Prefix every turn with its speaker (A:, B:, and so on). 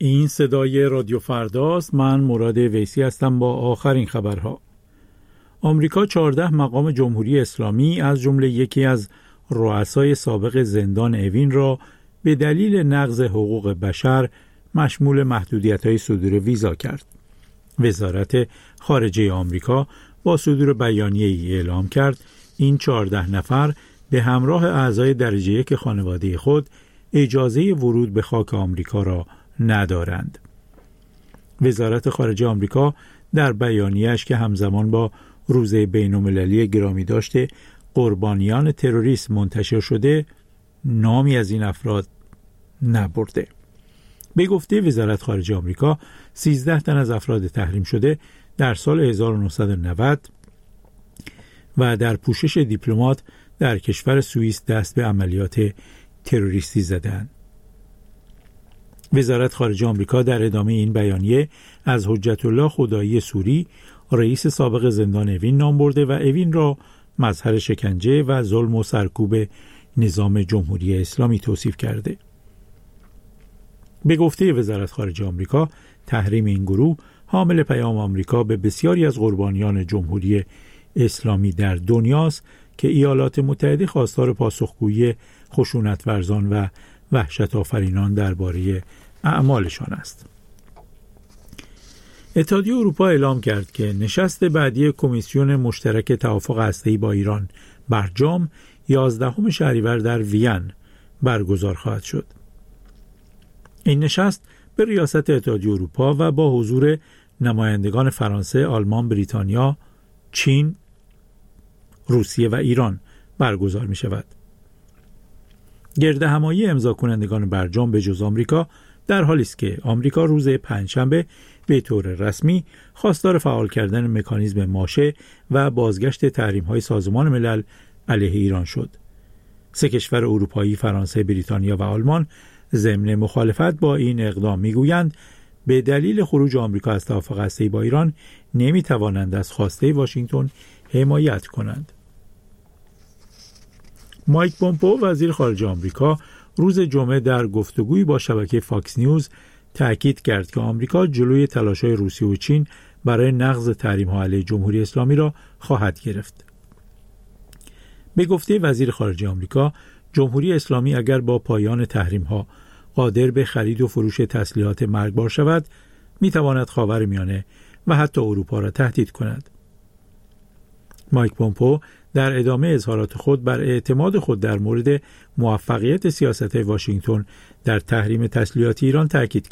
A: این صدای رادیو فرداست. من مراد ویسی هستم با آخرین خبرها. آمریکا 14 مقام جمهوری اسلامی از جمله یکی از رؤسای سابق زندان اوین را به دلیل نقض حقوق بشر مشمول محدودیت‌های صدور ویزا کرد. وزارت خارجه آمریکا با صدور بیانیه‌ای اعلام کرد این 14 نفر به همراه اعضای درجه 1 خانواده خود اجازه ورود به خاک آمریکا را ندارند. وزارت خارجه آمریکا در بیانیه‌اش که همزمان با روز بین‌المللی گرامی داشته قربانیان تروریسم منتشر شده نامی از این افراد نبرده. به گفته وزارت خارجه آمریکا 13 تن از افراد تحریم شده در سال 1990 و در پوشش دیپلمات در کشور سوئیس دست به عملیات تروریستی زدند. وزارت خارجه آمریکا در ادامه این بیانیه از حجت الله خدایی سوری رئیس سابق زندان اوین نام برده و اوین را مظهر شکنجه و ظلم و سرکوب نظام جمهوری اسلامی توصیف کرده. به گفته وزارت خارجه آمریکا تحریم این گروه حامل پیام آمریکا به بسیاری از قربانیان جمهوری اسلامی در دنیاست که ایالات متحده خواستار پاسخگویی خشونت ورزان و وحشت آفرینان درباره اعمالشان است. اتحادیه اروپا اعلام کرد که نشست بعدی کمیسیون مشترک توافق هسته‌ای با ایران برجام 11 شهریور در وین برگزار خواهد شد. این نشست به ریاست اتحادیه اروپا و با حضور نمایندگان فرانسه، آلمان، بریتانیا، چین، روسیه و ایران برگزار می شود. گرد همایی امضا کنندگان برجام به جز آمریکا در حالی است که آمریکا روز پنجشنبه به طور رسمی خواستار فعال کردن مکانیزم ماشه و بازگشت تحریم‌های سازمان ملل علیه ایران شد. 3 کشور اروپایی، فرانسه، بریتانیا و آلمان ضمن مخالفت با این اقدام میگویند به دلیل خروج آمریکا از توافق هسته‌ای با ایران نمیتوانند از خواسته واشنگتن حمایت کنند. مایک پومپئو وزیر خارجه آمریکا روز جمعه در گفتگویی با شبکه فاکس نیوز تأکید کرد که آمریکا جلوی تلاش‌های روسیه و چین برای نقض تحریم‌ها علیه جمهوری اسلامی را خواهد گرفت. به گفته وزیر خارجه آمریکا، جمهوری اسلامی اگر با پایان تحریم‌ها قادر به خرید و فروش تسلیحات مرگبار شود، می‌تواند خاورمیانه و حتی اروپا را تهدید کند. مایک پومپئو در ادامه اظهارات خود بر اعتماد خود در مورد موفقیت سیاست واشنگتن در تحریم تسلیحات ایران تأکید کرد.